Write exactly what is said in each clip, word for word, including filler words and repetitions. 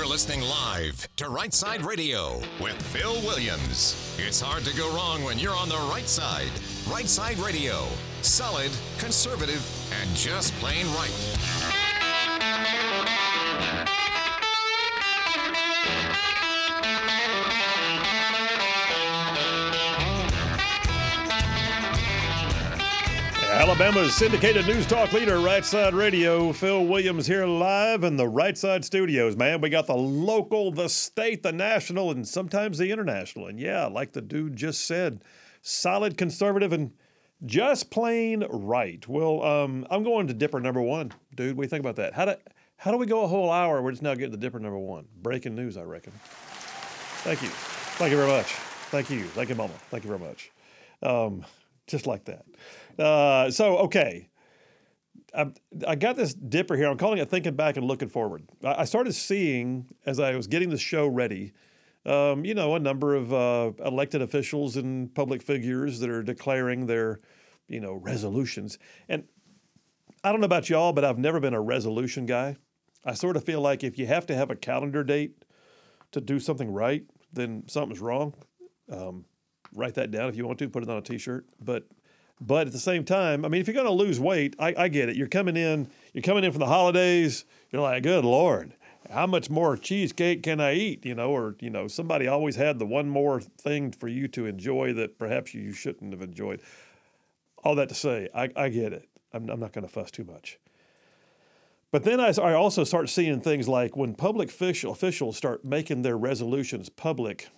listening live to Right Side Radio with Phil Williams. It's hard to go wrong when you're on the right side. Right Side Radio. Solid, conservative, and just plain right. Alabama's syndicated news talk leader, Right Side Radio. Phil Williams here live in the Right Side studios. Man, we got the local, the state, the national, and sometimes the international. And yeah, like the dude just said, solid, conservative, and just plain right. Well, um, I'm going to Dipper number one. Dude, what do you think about that? How do, how do we go a whole hour? We're just now getting to Dipper number one. Breaking news, I reckon. Thank you. Thank you very much. Thank you. Thank you, Mama. Thank you very much. Um, just like that. Uh, so, okay. I, I got this Dipper here. I'm calling it Thinking Back and Looking Forward. I, I started seeing, as I was getting the show ready, um, you know, a number of uh, elected officials and public figures that are declaring their, you know, resolutions. And I don't know about y'all, but I've never been a resolution guy. I sort of feel like if you have to have a calendar date to do something right, then something's wrong. Um, write that down if you want to, put it on a T-shirt. But But at the same time, I mean, if you're going to lose weight, I, I get it. You're coming in, you're coming in from the holidays. You're like, good Lord, how much more cheesecake can I eat? You know, or, you know, somebody always had the one more thing for you to enjoy that perhaps you shouldn't have enjoyed. All that to say, I, I get it. I'm, I'm not going to fuss too much. But then I, I also start seeing things like when public official, officials start making their resolutions public.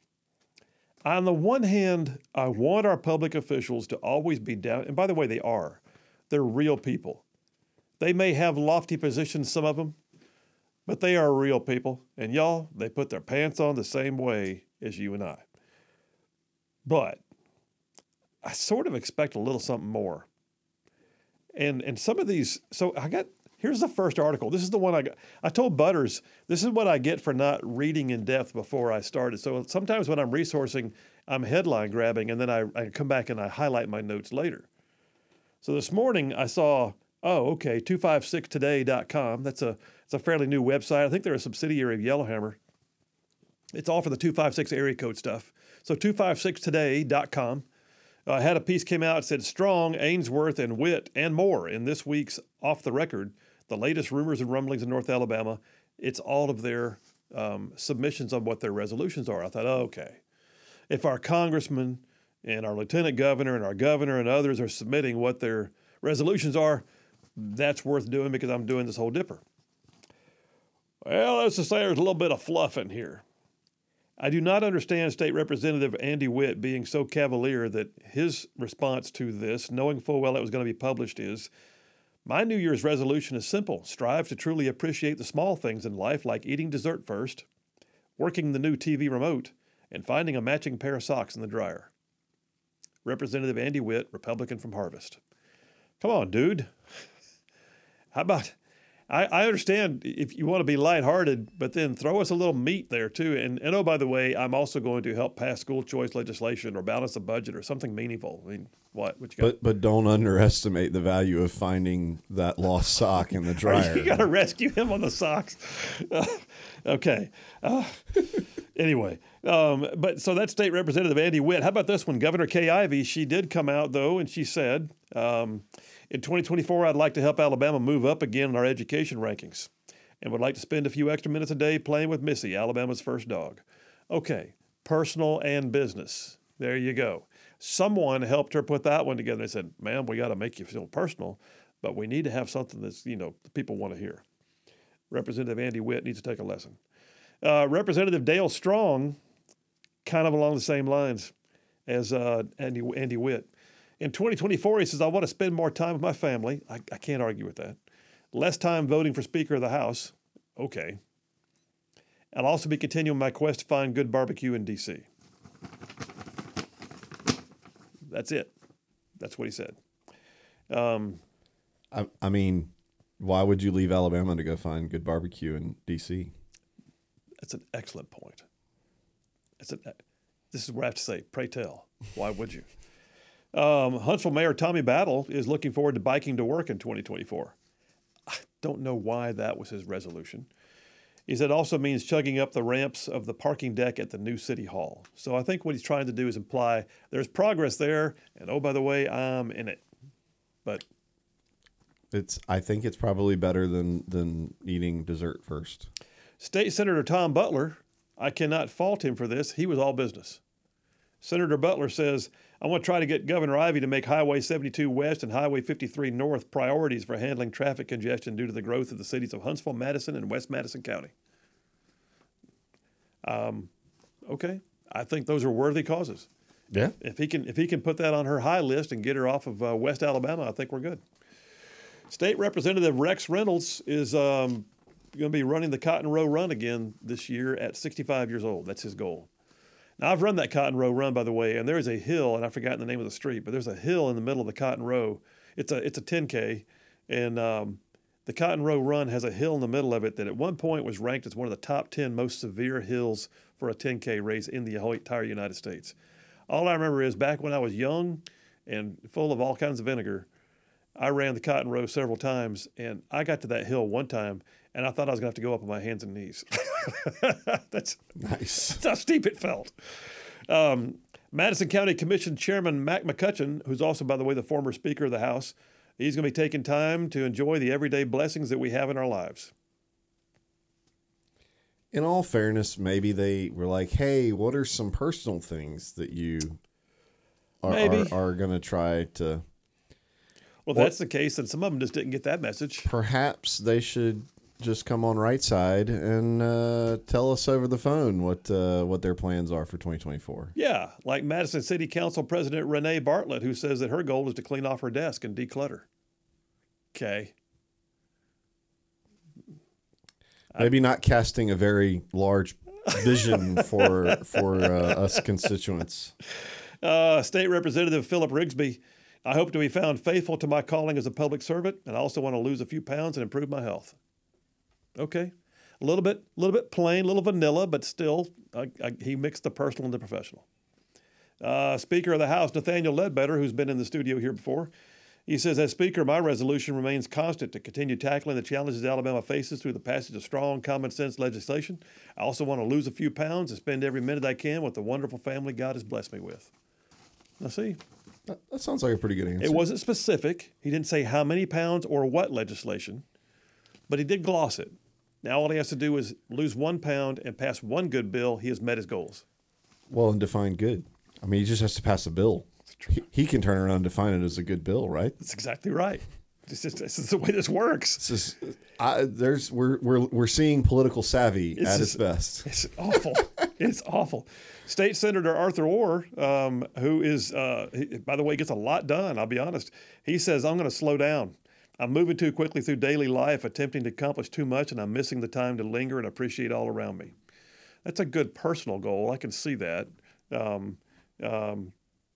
On the one hand, I want our public officials to always be down. And by the way, they are. They're real people. They may have lofty positions, some of them, but they are real people. And y'all, they put their pants on the same way as you and I. But I sort of expect a little something more. And and some of these, so I got, here's the first article. This is the one I got. I told Butters, this is what I get for not reading in depth before I started. So sometimes when I'm resourcing, I'm headline grabbing, and then I, I come back and I highlight my notes later. So this morning I saw, oh, okay, two five six today dot com. That's a, it's a fairly new website. I think they're a subsidiary of Yellowhammer. It's all for the two five six area code stuff. So two five six today dot com. I uh, had a piece came out that said Strong, Ainsworth, and Witt, and more in this week's Off the Record, the latest rumors and rumblings in North Alabama. It's all of their um, submissions on what their resolutions are. I thought, oh, okay, if our congressman and our lieutenant governor and our governor and others are submitting what their resolutions are, that's worth doing because I'm doing this whole Dipper. Well, let's just say there's a little bit of fluff in here. I do not understand State Representative Andy Witt being so cavalier that his response to this, knowing full well it was going to be published, is, my New Year's resolution is simple. Strive to truly appreciate the small things in life, like eating dessert first, working the new T V remote, and finding a matching pair of socks in the dryer. Representative Andy Witt, Republican from Harvest. Come on, dude. How about... I, I understand if you want to be lighthearted, but then throw us a little meat there too. And, and oh, by the way, I'm also going to help pass school choice legislation or balance the budget or something meaningful. I mean, what? What you got? But but don't underestimate the value of finding that lost sock in the dryer. You got to rescue him on the socks. Uh, okay. Uh, anyway, um, but so that's State Representative Andy Witt. How about this one? Governor Kay Ivey, she did come out though, and she said, um, in twenty twenty-four, I'd like to help Alabama move up again in our education rankings and would like to spend a few extra minutes a day playing with Missy, Alabama's first dog. Okay, personal and business. There you go. Someone helped her put that one together. They said, ma'am, we got to make you feel personal, but we need to have something that's, you know, people want to hear. Representative Andy Witt needs to take a lesson. Uh, Representative Dale Strong, kind of along the same lines as uh, Andy, Andy Witt. In twenty twenty-four, he says, I want to spend more time with my family. I, I can't argue with that. Less time voting for Speaker of the House. Okay. I'll also be continuing my quest to find good barbecue in D C That's it. That's what he said. Um, I, I mean, why would you leave Alabama to go find good barbecue in D C? That's an excellent point. It's an, this is what I have to say. Pray tell. Why would you? Um, Huntsville Mayor Tommy Battle is looking forward to biking to work in twenty twenty-four. I don't know why that was his resolution. He said it also means chugging up the ramps of the parking deck at the new city hall. So I think what he's trying to do is imply there's progress there, and oh, by the way, I'm in it. But It's. I think it's probably better than than eating dessert first. State Senator Tom Butler, I cannot fault him for this. He was all business. Senator Butler says, I want to try to get Governor Ivey to make Highway seventy-two West and Highway fifty-three North priorities for handling traffic congestion due to the growth of the cities of Huntsville, Madison, and West Madison County. Um, okay, I think those are worthy causes. Yeah. If he can, if he can put that on her high list and get her off of uh, West Alabama, I think we're good. State Representative Rex Reynolds is um, going to be running the Cotton Row Run again this year at sixty-five years old. That's his goal. Now, I've run that Cotton Row Run, by the way, and there is a hill, and I've forgotten the name of the street, but there's a hill in the middle of the Cotton Row. It's a it's a ten K, and um, the Cotton Row Run has a hill in the middle of it that at one point was ranked as one of the top ten most severe hills for a ten K race in the whole entire United States. All I remember is back when I was young and full of all kinds of vinegar, I ran the Cotton Row several times, and I got to that hill one time, and I thought I was going to have to go up on my hands and knees. that's, Nice. that's how steep it felt. Um, Madison County Commission Chairman Mac McCutcheon, who's also, by the way, the former Speaker of the House, he's going to be taking time to enjoy the everyday blessings that we have in our lives. In all fairness, maybe they were like, hey, what are some personal things that you are, Maybe. are, are going to try to... Well, if that's the case, then some of them just didn't get that message. Perhaps they should just come on Right Side and uh, tell us over the phone what uh, what their plans are for twenty twenty-four. Yeah, like Madison City Council President Renee Bartlett, who says that her goal is to clean off her desk and declutter. Okay. Maybe not casting a very large vision for for uh, us constituents. Uh, State Representative Philip Rigsby, I hope to be found faithful to my calling as a public servant, and I also want to lose a few pounds and improve my health. Okay, a little bit, a little bit plain, a little vanilla, but still, I, I, he mixed the personal and the professional. Uh, Speaker of the House Nathaniel Ledbetter, who's been in the studio here before, he says, as Speaker, my resolution remains constant to continue tackling the challenges Alabama faces through the passage of strong, common sense legislation. I also want to lose a few pounds and spend every minute I can with the wonderful family God has blessed me with. Now, see, That, that sounds like a pretty good answer. it wasn't specific. He didn't say how many pounds or what legislation, but he did gloss it. Now all he has to do is lose one pound and pass one good bill. He has met his goals. Well, and define good. I mean, he just has to pass a bill. He, he can turn around and define it as a good bill, right? That's exactly right. This is, this is the way this works. This is, I, there's we're we're we're seeing political savvy It's at just- its best. It's awful. It's awful. State Senator Arthur Orr, um, who is, uh, he, by the way, gets a lot done, I'll be honest. He says, I'm going to slow down. I'm moving too quickly through daily life, attempting to accomplish too much, and I'm missing the time to linger and appreciate all around me. That's a good personal goal. I can see that. Um, um,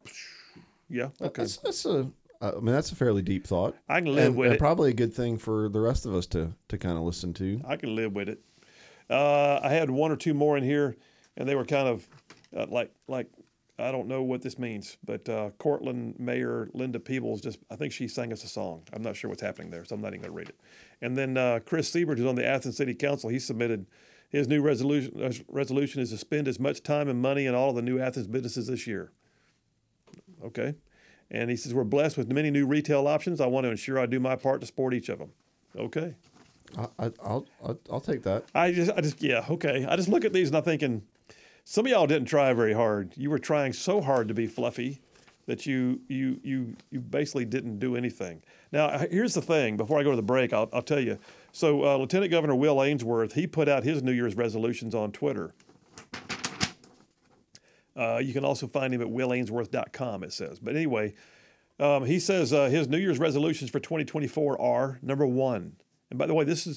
yeah, okay. That's, that's a. I mean, that's a fairly deep thought. I can live and, with and it. probably a good thing for the rest of us to to kind of listen to. I can live with it. Uh, I had one or two more in here, and they were kind of uh, like like I don't know what this means, but uh, Cortland Mayor Linda Peebles just I think she sang us a song. I'm not sure what's happening there, so I'm not even going to read it. And then uh, Chris Siebert, who's on the Athens City Council, he submitted his new resolution. Uh, resolution is to spend as much time and money in all of the new Athens businesses this year. Okay. And he says, we're blessed with many new retail options. I want to ensure I do my part to support each of them. Okay. I, I, I'll, I'll I'll take that. I just, I just, yeah, okay. I just look at these and I'm thinking, some of y'all didn't try very hard. You were trying so hard to be fluffy that you, you, you, you basically didn't do anything. Now, here's the thing. Before I go to the break, I'll, I'll tell you. So, uh, Lieutenant Governor Will Ainsworth, he put out his New Year's resolutions on Twitter. Uh, you can also find him at will ainsworth dot com, it says. But anyway, um, he says uh, his New Year's resolutions for twenty twenty-four are, number one, and by the way, this is,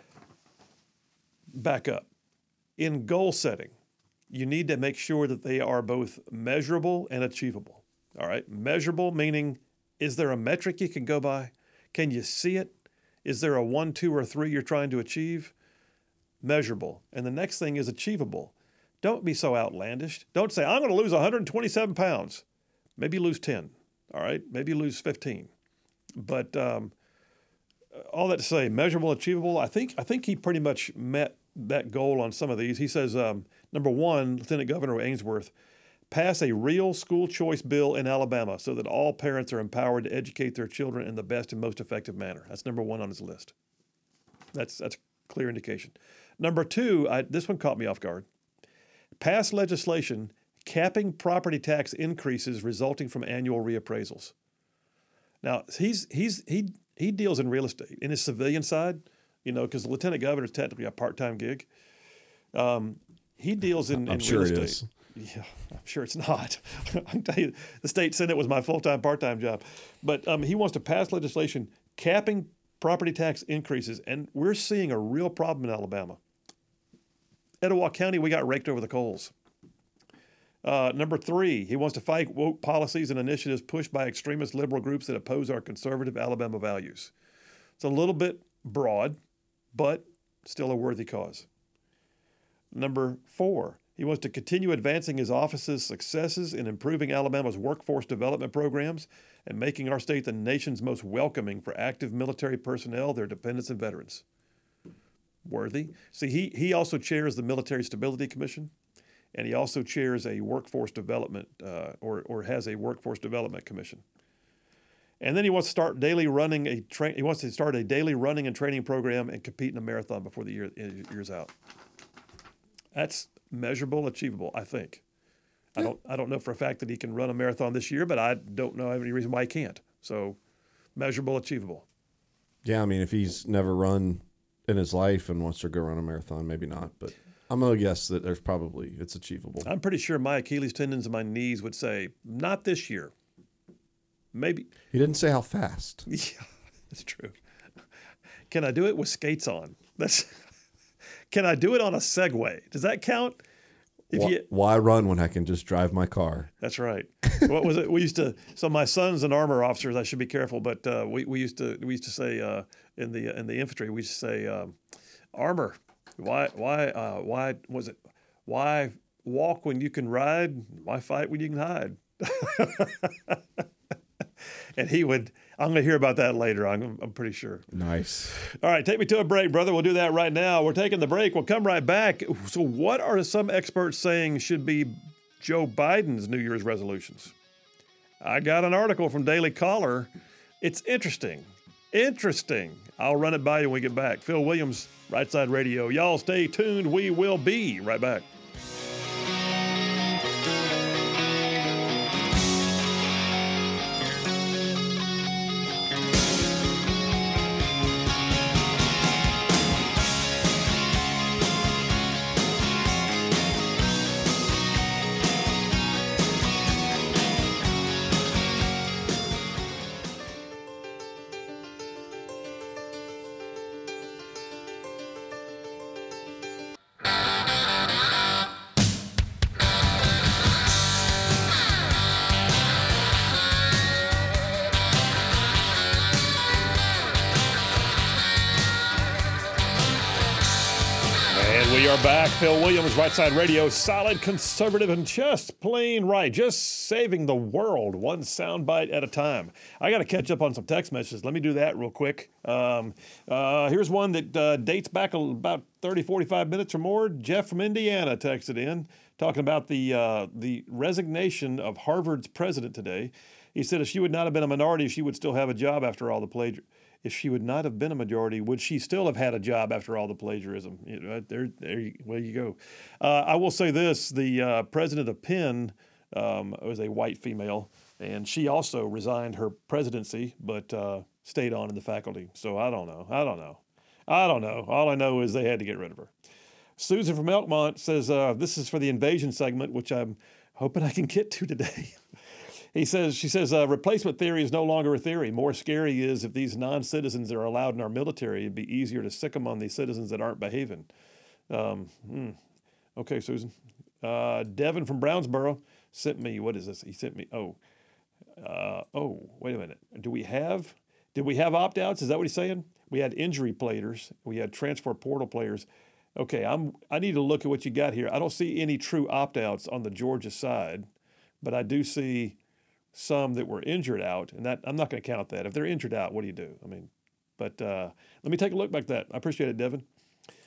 back up. In goal setting, you need to make sure that they are both measurable and achievable. All right? Measurable meaning, is there a metric you can go by? Can you see it? Is there a one, two, or three you're trying to achieve? Measurable. And the next thing is achievable. Don't be so outlandish. Don't say, I'm going to lose one hundred twenty-seven pounds. Maybe lose ten, all right? Maybe lose fifteen. But um, all that to say, measurable, achievable, I think I think he pretty much met that goal on some of these. He says, um, number one, Lieutenant Governor Ainsworth, pass a real school choice bill in Alabama so that all parents are empowered to educate their children in the best and most effective manner. That's number one on his list. That's that's a clear indication. Number two, I, this one caught me off guard. Pass legislation capping property tax increases resulting from annual reappraisals. Now, he's he's he he deals in real estate. In his civilian side, you know, because the lieutenant governor is technically a part-time gig. Um, he deals in, I'm in sure real it estate. is. Yeah, I'm sure it's not. I can tell you, the state senate was my full-time, part-time job. But um, he wants to pass legislation capping property tax increases, and we're seeing a real problem in Alabama. Etowah County, we got raked over the coals. Uh, number three, he wants to fight woke policies and initiatives pushed by extremist liberal groups that oppose our conservative Alabama values. It's a little bit broad, but still a worthy cause. Number four, he wants to continue advancing his office's successes in improving Alabama's workforce development programs and making our state the nation's most welcoming for active military personnel, their dependents, and veterans. Worthy. See, he, he also chairs the Military Stability Commission, and he also chairs a workforce development, uh, or, or has a workforce development commission. And then he wants to start daily running a train. He wants to start a daily running and training program and compete in a marathon before the year year's out. That's measurable, achievable, I think. I don't I don't know for a fact that he can run a marathon this year, but I don't know any reason why he can't. So, measurable, achievable. Yeah, I mean, if he's never run in his life and wants to go run a marathon, maybe not. But I'm going to guess that there's probably, it's achievable. I'm pretty sure my Achilles tendons and my knees would say, not this year. Maybe. He didn't say how fast. Yeah, that's true. Can I do it with skates on? That's. Can I do it on a Segway? Does that count? If why, you, why run when I can just drive my car? That's right. What was it? We used to. So my son's an armor officer. I should be careful, but uh, we we used to we used to say uh, in the in the infantry we used to say um, armor. Why why uh, why was it? Why walk when you can ride? Why fight when you can hide? And he would, I'm going to hear about that later. I'm, I'm pretty sure. Nice. All right, take me to a break, brother. We'll do that right now. We're taking the break. We'll come right back. So what are some experts saying should be Joe Biden's New Year's resolutions? I got an article from Daily Caller. It's interesting. Interesting. I'll run it by you when we get back. Phil Williams, Right Side Radio. Y'all stay tuned. We will be right back. We are back. Phil Williams, Right Side Radio, solid, conservative, and just plain right. Just saving the world one soundbite at a time. I got to catch up on some text messages. Let me do that real quick. Um, uh, here's one that uh, dates back about thirty, forty-five minutes or more. Jeff from Indiana texted in talking about the uh, the resignation of Harvard's president today. He said if she would not have been a minority, she would still have a job after all the plagiarism. If she would not have been a majority, would she still have had a job after all the plagiarism? You know, there, there, you, well, you go. Uh, I will say this: the uh, president of Penn um, was a white female, and she also resigned her presidency, but uh, stayed on in the faculty. So I don't know. I don't know. I don't know. All I know is they had to get rid of her. Susan from Elkmont says uh, this is for the invasion segment, which I'm hoping I can get to today. He says, she says, uh, replacement theory is no longer a theory. More scary is if these non-citizens are allowed in our military, it'd be easier to sick them on these citizens that aren't behaving. Um, hmm. Okay, Susan. Uh, Devin from Brownsboro sent me, what is this? He sent me, oh, uh, oh, wait a minute. Do we have, did we have opt-outs? Is that what he's saying? We had injury players. We had transfer portal players. Okay, I'm, I need to look at what you got here. I don't see any true opt-outs on the Georgia side, but I do see some that were injured out, and that I'm not going to count that. If they're injured out, what do you do? I mean, but uh, let me take a look back at that. I appreciate it, Devin.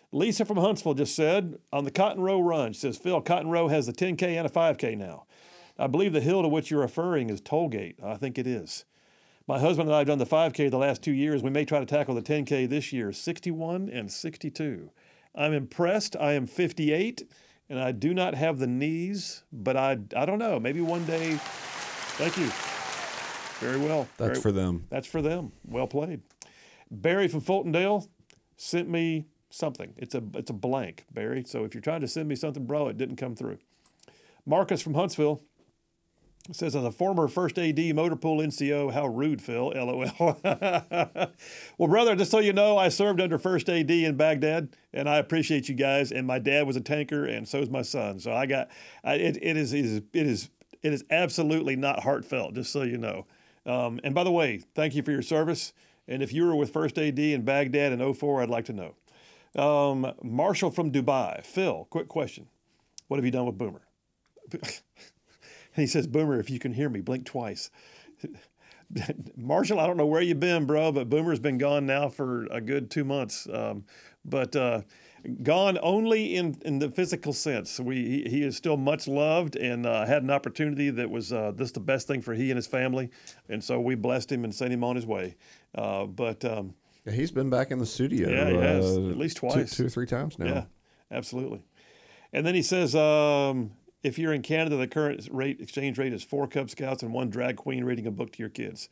Lisa from Huntsville just said, on the Cotton Row run, she says, Phil, Cotton Row has the ten K and a five K now. I believe the hill to which you're referring is Tollgate. I think it is. My husband and I have done the five K the last two years. We may try to tackle the ten K this year, sixty-one and sixty-two. I'm impressed. I am fifty-eight, and I do not have the knees, but I, I don't know. Maybe one day. Thank you. Very well. That's Very, for them. That's for them. Well played. Barry from Fultondale sent me something. It's a it's a blank, Barry. So if you're trying to send me something, bro, it didn't come through. Marcus from Huntsville says, as a former first A D motor pool N C O, how rude, Phil, L O L. Well, brother, just so you know, I served under first A D in Baghdad, and I appreciate you guys. And my dad was a tanker, and so is my son. So I got, I, it, it, is, it, is, it, is, it is absolutely not heartfelt, just so you know. Um, and by the way, thank you for your service. And if you were with first A D in Baghdad in oh four, I'd like to know. Um, Marshall from Dubai. Phil, quick question. What have you done with Boomer? And he says, Boomer, if you can hear me, blink twice. Marshall, I don't know where you've been, bro, but Boomer's been gone now for a good two months. Um, but uh, gone only in, in the physical sense. We he, he is still much loved and uh, had an opportunity that was uh, this the best thing for he and his family. And so we blessed him and sent him on his way. Uh, but um, yeah, he's been back in the studio. Yeah, he has, uh, at least two, twice. two or three times now. Yeah, absolutely. And then he says, um, if you're in Canada, the current rate exchange rate is four Cub Scouts and one drag queen reading a book to your kids.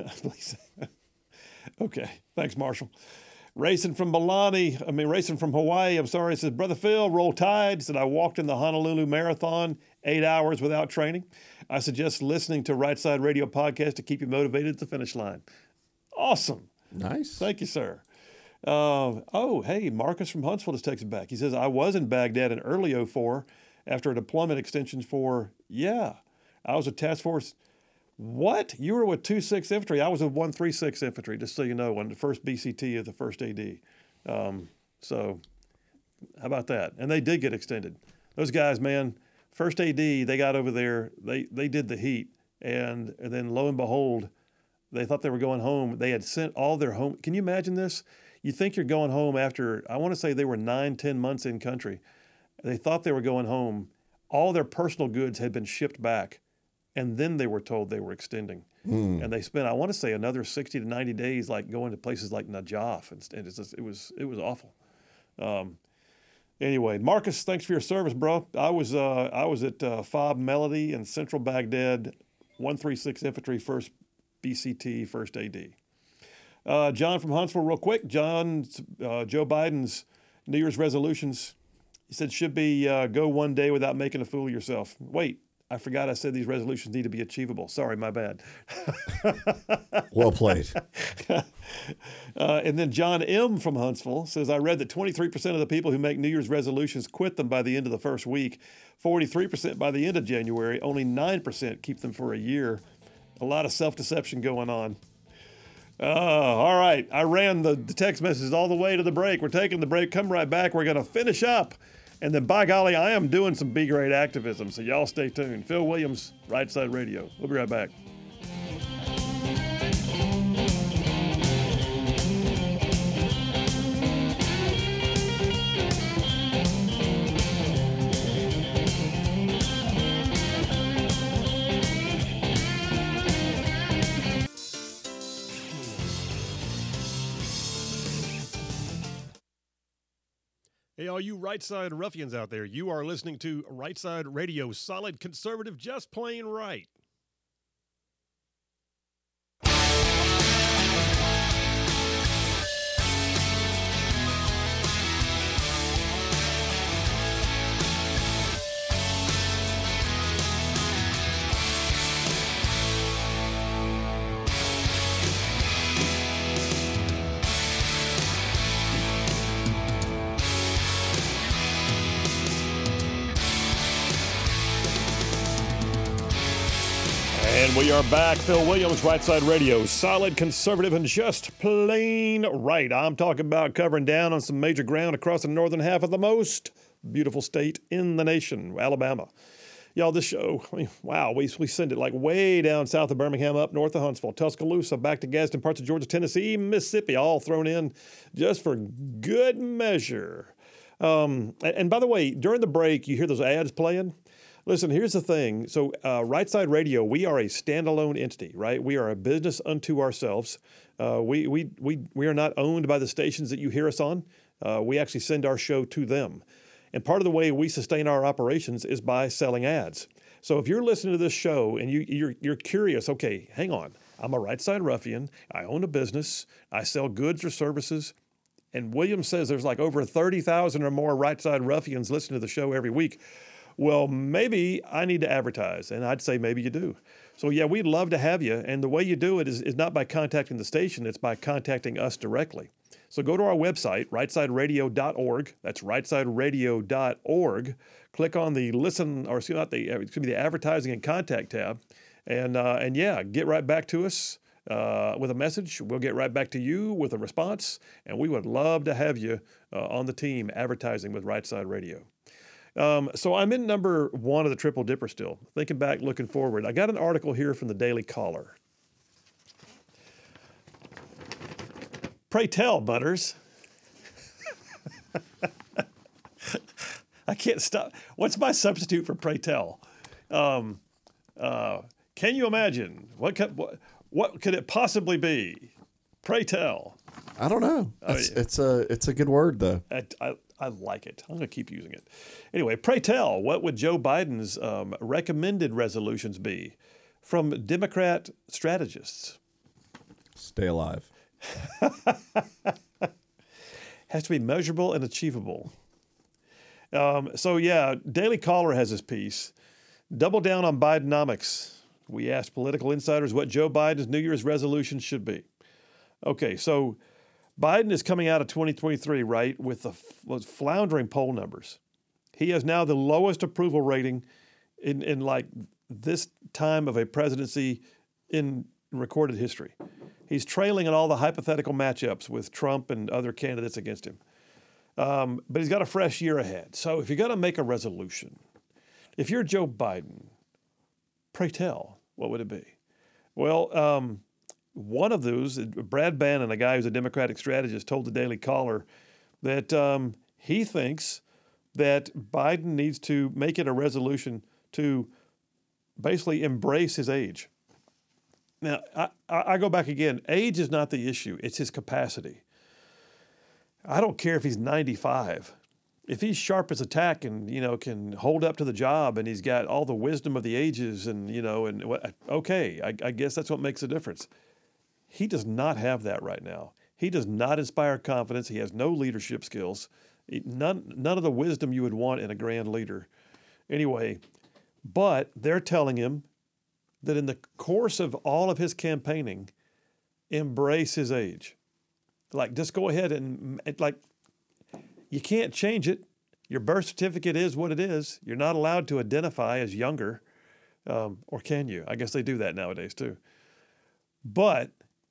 Okay, thanks, Marshall. Racing from Milani, I mean, racing from Hawaii, I'm sorry, says, Brother Phil, roll tide. Said, I walked in the Honolulu Marathon eight hours without training. I suggest listening to Right Side Radio podcast to keep you motivated at the finish line. Awesome. Nice. Thank you, sir. Uh, oh, hey, Marcus from Huntsville just texted back. He says, I was in Baghdad in early oh four after a deployment extension for, yeah, I was a task force. What? You were with two six Infantry. I was with one three six Infantry, just so you know, on the first B C T of the first A D. Um, so how about that? And they did get extended. Those guys, man, first A D, they got over there, they, they did the heat. And, and then lo and behold, they thought they were going home. They had sent all their home. Can you imagine this? You think you're going home after, I want to say they were nine, ten months in country. They thought they were going home. All their personal goods had been shipped back. And then they were told they were extending. Mm. And they spent, I want to say, another sixty to ninety days, like going to places like Najaf. And, and it's just, it was it was awful. Um, anyway, Marcus, thanks for your service, bro. I was uh, I was at uh, Fob Melody in Central Baghdad, one three six Infantry, first B C T, first A D. Uh, John from Huntsville, real quick. John, uh, Joe Biden's New Year's resolutions, he said, should be uh, go one day without making a fool of yourself. Wait. I forgot I said these resolutions need to be achievable. Sorry, my bad. Well played. uh, and then John M. from Huntsville says, I read that twenty-three percent of the people who make New Year's resolutions quit them by the end of the first week, forty-three percent by the end of January, only nine percent keep them for a year. A lot of self-deception going on. Uh, all right, I ran the, the text messages all the way to the break. We're taking the break. Come right back. We're going to finish up. And then, by golly, I am doing some B-grade activism, so y'all stay tuned. Phil Williams, Right Side Radio. We'll be right back. Hey, all you Right Side ruffians out there, you are listening to Right Side Radio, solid conservative, just plain right. And we are back. Phil Williams, Right Side Radio, solid conservative and just plain right. I'm talking about covering down on some major ground across the northern half of the most beautiful state in the nation, Alabama. Y'all, this show, I mean, wow, we, we send it like way down south of Birmingham, up north of Huntsville, Tuscaloosa, back to Gadsden, parts of Georgia, Tennessee, Mississippi, all thrown in just for good measure. Um, and, and by the way, during the break, you hear those ads playing. Listen, here's the thing. So, uh, Right Side Radio, we are a standalone entity, right? We are a business unto ourselves. Uh, we, we, we, we are not owned by the stations that you hear us on. Uh, we actually send our show to them. And part of the way we sustain our operations is by selling ads. So if you're listening to this show and you, you're, you're curious, okay, hang on. I'm a Right Side Ruffian. I own a business. I sell goods or services. And Williams says there's like over thirty thousand or more Right Side Ruffians listening to the show every week. Well, maybe I need to advertise, and I'd say maybe you do. So, yeah, we'd love to have you, and the way you do it is, is not by contacting the station, it's by contacting us directly. So go to our website, right side radio dot org. That's right side radio dot org. Click on the listen, or excuse me, not the, excuse me, the advertising and contact tab, and, uh, and yeah, get right back to us uh, with a message. We'll get right back to you with a response, and we would love to have you uh, on the team advertising with Right Side Radio. Um, so I'm in number one of the Triple Dipper still. Thinking back, looking forward. I got an article here from the Daily Caller. Pray tell, Butters. I can't stop. What's my substitute for pray tell? Um, uh, can you imagine? What could, what, what could it possibly be? Pray tell. I don't know. Oh, It's, yeah. it's a it's a good word though. I, I, I like it. I'm going to keep using it. Anyway, pray tell, what would Joe Biden's um, recommended resolutions be from Democrat strategists? Stay alive. Has to be measurable and achievable. Um, so, yeah, Daily Caller has this piece. Double down on Bidenomics. We asked political insiders what Joe Biden's New Year's resolution should be. Okay, so Biden is coming out of twenty twenty-three, right, with the f- floundering poll numbers. He has now the lowest approval rating in, in like this time of a presidency in recorded history. He's trailing in all the hypothetical matchups with Trump and other candidates against him. Um, but he's got a fresh year ahead. So if you're going to make a resolution, if you're Joe Biden, pray tell, what would it be? Well, um, one of those, Brad Bannon, a guy who's a Democratic strategist, told the Daily Caller that um, he thinks that Biden needs to make it a resolution to basically embrace his age. Now, I, I go back again. Age is not the issue. It's his capacity. I don't care if he's ninety-five. If he's sharp as a tack and, you know, can hold up to the job and he's got all the wisdom of the ages and, you know, and okay, I, I guess that's what makes a difference. He does not have that right now. He does not inspire confidence. He has no leadership skills. None, none of the wisdom you would want in a grand leader. Anyway, but they're telling him that in the course of all of his campaigning, embrace his age. Like, just go ahead and, like, you can't change it. Your birth certificate is what it is. You're not allowed to identify as younger. Um, or can you? I guess they do that nowadays, too. But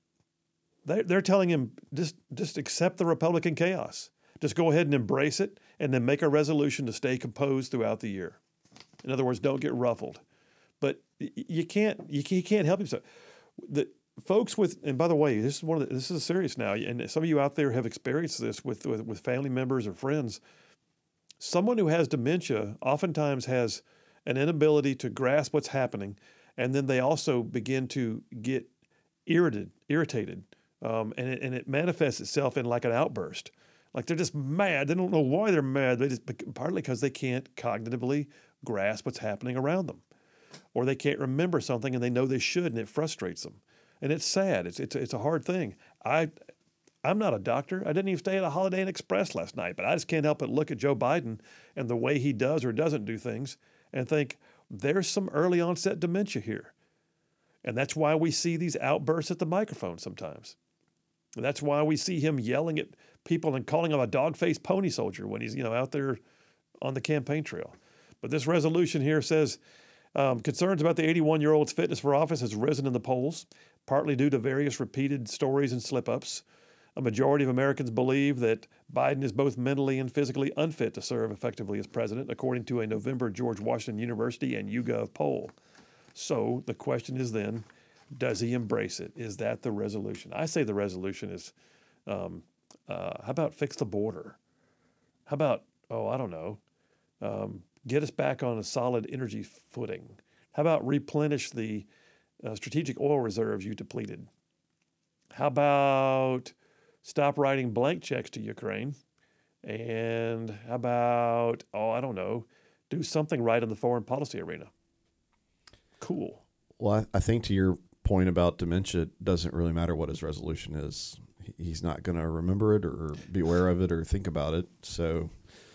they, they're telling him, just, just accept the Republican chaos. Just go ahead and embrace it, and then make a resolution to stay composed throughout the year. In other words, don't get ruffled. But you can't you can't help yourself. The folks with, and by the way, this is one of the, this is serious now, and some of you out there have experienced this with, with with family members or friends. Someone who has dementia oftentimes has an inability to grasp what's happening, and then they also begin to get irritated, irritated, um, and it, and it manifests itself in like an outburst. Like they're just mad. They don't know why they're mad. They just partly because they can't cognitively grasp what's happening around them. Or they can't remember something and they know they should, and it frustrates them. And it's sad. It's it's it's a hard thing. I, I'm not a doctor. I didn't even stay at a Holiday Inn Express last night, but I just can't help but look at Joe Biden and the way he does or doesn't do things and think there's some early onset dementia here. And that's why we see these outbursts at the microphone sometimes. And that's why we see him yelling at people and calling him a dog-faced pony soldier when he's, you know, out there on the campaign trail. But this resolution here says, Um, concerns about the eighty-one-year-old's fitness for office has risen in the polls, partly due to various repeated stories and slip-ups. A majority of Americans believe that Biden is both mentally and physically unfit to serve effectively as president, according to a November George Washington University and YouGov poll. So the question is then, does he embrace it? Is that the resolution? I say the resolution is, um, uh, how about fix the border? How about oh, I don't know, um, get us back on a solid energy footing? How about replenish the uh, strategic oil reserves you depleted? How about stop writing blank checks to Ukraine? And how about, oh, I don't know, do something right in the foreign policy arena? Cool. Well, I, I think to your point about dementia, it doesn't really matter what his resolution is. He- He's not going to remember it or be aware of it or think about it. So,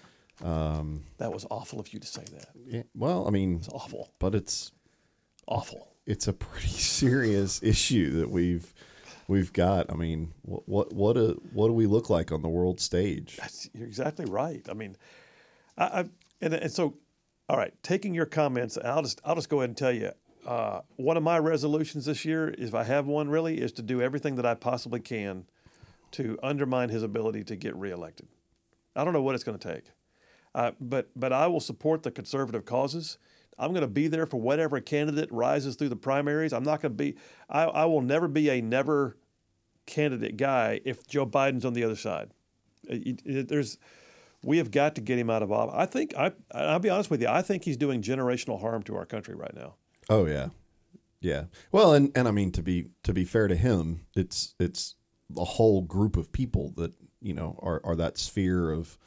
um, That was awful of you to say that. yeah, well, I mean, It's awful. but it's Awful. it's a pretty serious issue that we've we've got. I mean, what what what a, what do we look like on the world stage? That's, you're exactly right. I mean, I, I and, and so, all right, taking your comments, I'll just I'll just go ahead and tell you, uh, one of my resolutions this year, if I have one really, is to do everything that I possibly can to undermine his ability to get reelected. I don't know what it's going to take, uh, but but I will support the conservative causes. I'm going to be there for whatever candidate rises through the primaries. I'm not going to be. I, I will never be a never candidate guy if Joe Biden's on the other side. It- it- there's, we have got to get him out of office. I think I. I'll be honest with you. I think he's doing generational harm to our country right now. Oh yeah, yeah. Well, and, and I mean to be to be fair to him, it's it's a whole group of people that you know are, are that sphere of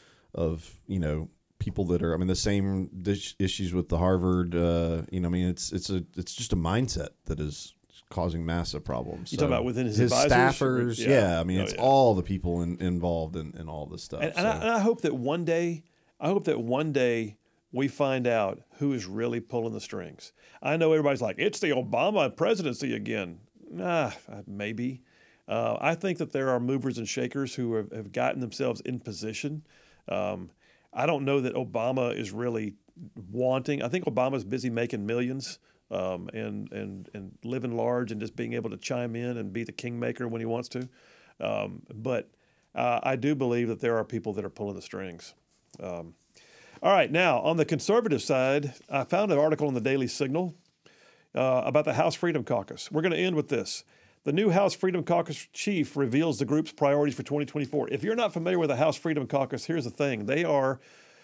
of you know people that are. I mean the same dis- issues with the Harvard. Uh, you know, I mean it's it's a it's just a mindset that is causing massive problems. You So talking about within his his advisors? staffers? Yeah. Yeah. I mean Oh, it's yeah. all the people in, involved in, in all this stuff. And, and, so. I, and I hope that one day, I hope that one day we find out who is really pulling the strings. I know everybody's like, it's the Obama presidency again. Nah, maybe. Uh, I think that there are movers and shakers who have, have gotten themselves in position. Um, I don't know that Obama is really wanting. I think Obama's busy making millions um, and, and, and living large and just being able to chime in and be the kingmaker when he wants to. Um, but uh, I do believe that there are people that are pulling the strings. Um, all right, now on the conservative side, I found an article in the Daily Signal uh, about the House Freedom Caucus. We're going to end with this. The new House Freedom Caucus chief reveals the group's priorities for twenty twenty-four. If you're not familiar with the House Freedom Caucus, here's the thing. They are,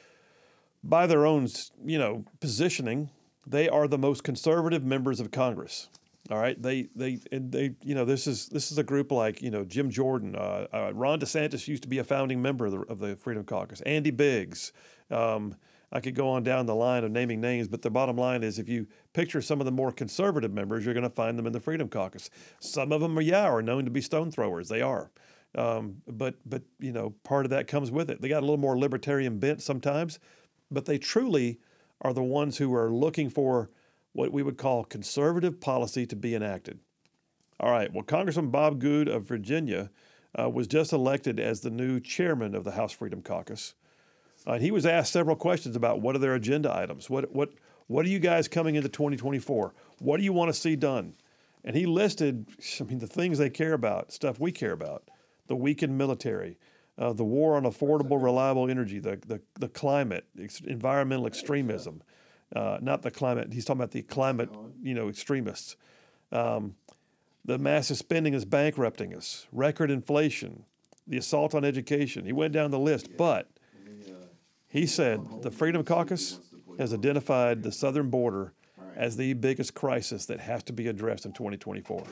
by their own, you know, positioning, they are the most conservative members of Congress. All right, they they and they you know this is this is a group like you know Jim Jordan, uh, uh, Ron DeSantis used to be a founding member of the, of the Freedom Caucus. Andy Biggs, um, I could go on down the line of naming names, but the bottom line is if you picture some of the more conservative members, you're going to find them in the Freedom Caucus. Some of them are yeah are known to be stone throwers. They are, um, but but you know part of that comes with it. They got a little more libertarian bent sometimes, but they truly are the ones who are looking for what we would call conservative policy to be enacted. All right, well, Congressman Bob Good of Virginia uh, was just elected as the new chairman of the House Freedom Caucus. Uh, he was asked several questions about what are their agenda items. What what what are you guys coming into twenty twenty-four? What do you want to see done? And he listed, I mean, the things they care about, stuff we care about: the weakened military, uh, the war on affordable, reliable energy, the the, the climate, ex- environmental extremism. Uh, not the climate. He's talking about the climate, you know, extremists. Um, the massive spending is bankrupting us. Record inflation, the assault on education. He went down the list, but he said the Freedom Caucus has identified the southern border as the biggest crisis that has to be addressed in twenty twenty-four.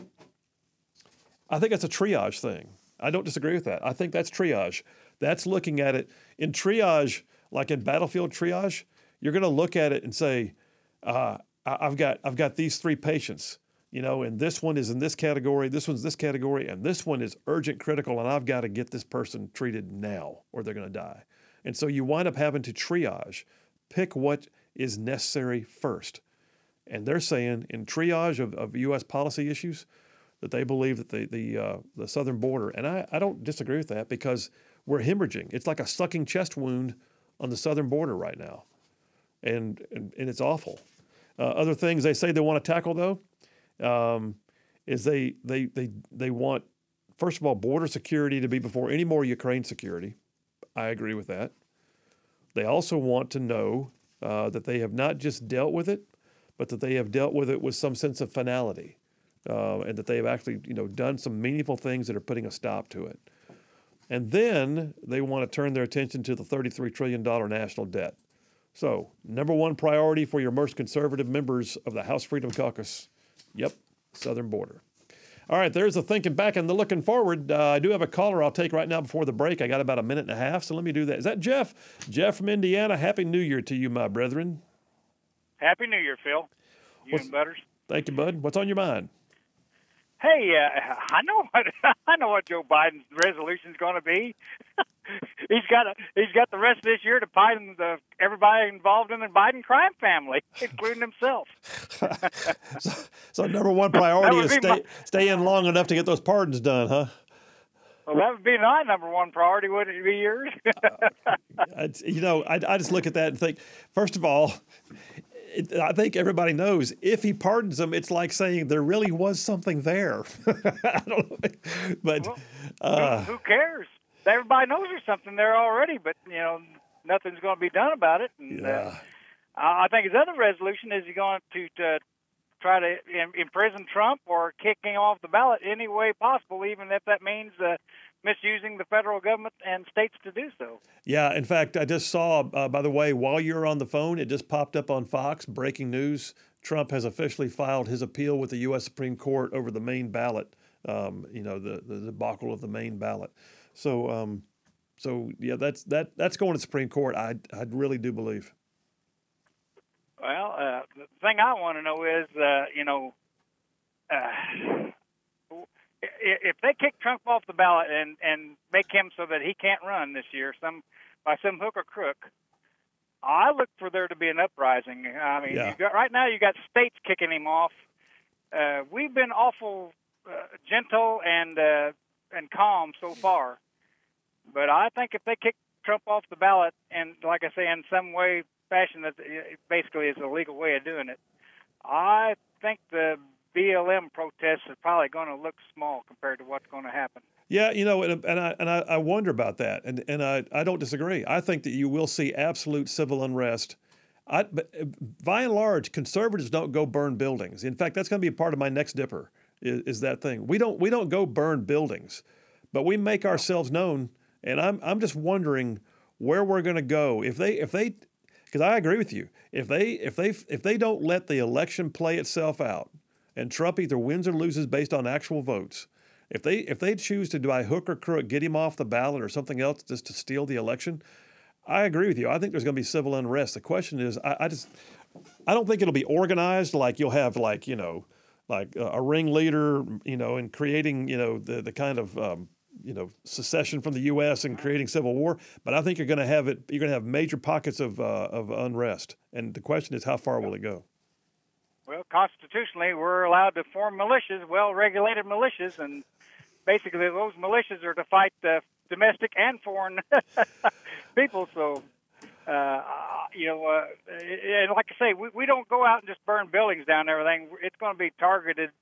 I think that's a triage thing. I don't disagree with that. I think that's triage. That's looking at it in triage, like in battlefield triage. You're going to look at it and say, uh, I- I've got I've got these three patients, you know, and this one is in this category, this one's this category, and this one is urgent critical, and I've got to get this person treated now or they're going to die. And so you wind up having to triage, pick what is necessary first. And they're saying in triage of, of U S policy issues that they believe that the the uh, the southern border, and I, I don't disagree with that because we're hemorrhaging. It's like a sucking chest wound on the southern border right now. And, and and it's awful. Uh, other things they say they want to tackle though, um, is they they they they want, first of all, border security to be before any more Ukraine security. I agree with that. They also want to know uh, that they have not just dealt with it, but that they have dealt with it with some sense of finality, uh, and that they have actually you know done some meaningful things that are putting a stop to it. And then they want to turn their attention to the thirty-three trillion dollars national debt. So, number one priority for your most conservative members of the House Freedom Caucus. Yep, southern border. All right, there's the thinking back and the looking forward. Uh, I do have a caller I'll take right now before the break. I got about a minute and a half, so let me do that. Is that Jeff? Jeff from Indiana. Happy New Year to you, my brethren. Happy New Year, Phil. You What's, and Butters. Thank you, bud. What's on your mind? Hey, uh, I know what I know what Joe Biden's resolution's going to be. he's got a, he's got the rest of this year to pardon the everybody involved in the Biden crime family, including himself. so, so number one priority is stay my, stay in long enough to get those pardons done, huh? Well, that would be my number one priority. Would it be yours? uh, you know, I, I just look at that and think, first of all, it, I think everybody knows if he pardons them, it's like saying there really was something there. I don't know, but well, uh, who, who cares? Everybody knows there's something there already, but you know nothing's going to be done about it. And, yeah. uh, I think his other resolution is he going to, to try to imprison Trump or kick him off the ballot any way possible, even if that means uh, misusing the federal government and states to do so. Yeah, in fact, I just saw, uh, by the way, while you're on the phone, it just popped up on Fox, breaking news. Trump has officially filed his appeal with the U S Supreme Court over the Maine ballot, um, you know, the, the debacle of the Maine ballot. So, um, so yeah, that's that that's going to the Supreme Court, I, I really do believe. Well, uh, the thing I want to know is, uh, you know, uh, if they kick Trump off the ballot and, and make him so that he can't run this year, some by some hook or crook, I look for there to be an uprising. I mean, yeah. you got, right now you got states kicking him off. Uh, we've been awful uh, gentle and uh, and calm so far, but I think if they kick Trump off the ballot and, like I say, in some way, fashion that basically is a legal way of doing it, I think the B L M protests are probably going to look small compared to what's going to happen. Yeah, you know, and, and I and I, I wonder about that, and and I, I don't disagree. I think that you will see absolute civil unrest. I, but by and large, conservatives don't go burn buildings. In fact, that's going to be a part of my next dipper. Is, is that thing? We don't we don't go burn buildings, but we make ourselves known. And I'm I'm just wondering where we're going to go if they if they. Because I agree with you. If they if they if they don't let the election play itself out, and Trump either wins or loses based on actual votes, if they if they choose to by hook or crook get him off the ballot or something else just to steal the election, I agree with you. I think there's going to be civil unrest. The question is, I, I just I don't think it'll be organized like you'll have like you know like a, a ringleader you know in creating you know the the kind of um, you know, secession from the U S and creating civil war, but I think you're going to have it. You're going to have major pockets of uh, of unrest, and the question is, how far will it go? Well, constitutionally, we're allowed to form militias, well-regulated militias, and basically those militias are to fight uh, domestic and foreign people. So, uh, you know, uh, and like I say, we, we don't go out and just burn buildings down and everything. It's going to be targeted.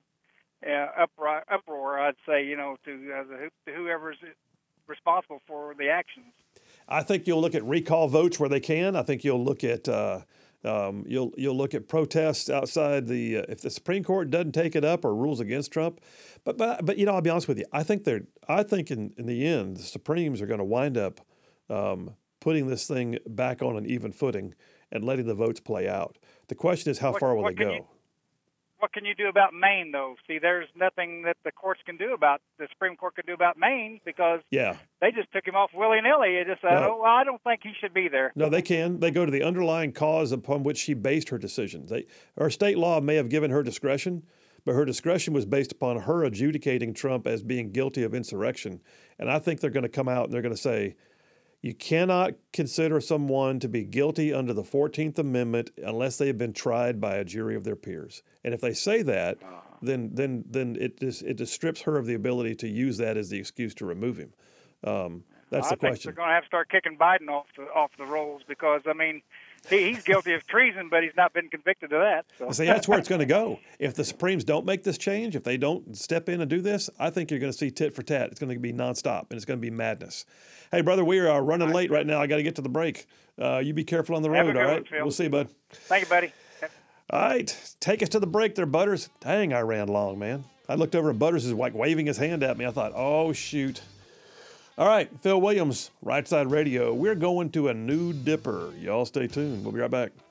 Uh, uproar, uproar, I'd say, you know, to, uh, the, to whoever's responsible for the actions. I think you'll look at recall votes where they can. I think you'll look at uh, um, you'll you'll look at protests outside the uh, if the Supreme Court doesn't take it up or rules against Trump. But but but you know, I'll be honest with you. I think they're I think in, in the end the Supremes are going to wind up um, putting this thing back on an even footing and letting the votes play out. The question is, how what, far will they go? You, What can you do about Maine, though? See, there's nothing that the courts can do about, the Supreme Court can do about Maine because yeah. they just took him off willy-nilly. It just said, no. oh, well, I don't think he should be there. No, they can. They go to the underlying cause upon which she based her decision. They, her state law may have given her discretion, but her discretion was based upon her adjudicating Trump as being guilty of insurrection. And I think they're going to come out and they're going to say, you cannot consider someone to be guilty under the fourteenth Amendment unless they have been tried by a jury of their peers. And if they say that, then then then it just it just strips her of the ability to use that as the excuse to remove him. Um, that's I the question. I think they're going to have to start kicking Biden off the off the rolls because I mean, he, he's guilty of treason, but he's not been convicted of that. So. See, that's where it's going to go. If the Supremes don't make this change, if they don't step in and do this, I think you're going to see tit for tat. It's going to be nonstop, and it's going to be madness. Hey, brother, we are running late right now. I got to get to the break. Uh, you be careful on the road, all right? One, we'll see you, bud. Thank you, buddy. All right, take us to the break there, Butters. Dang, I ran long, man. I looked over at Butters is like waving his hand at me. I thought, oh, shoot. All right, Phil Williams, Right Side Radio. We're going to a new dipper. Y'all stay tuned. We'll be right back.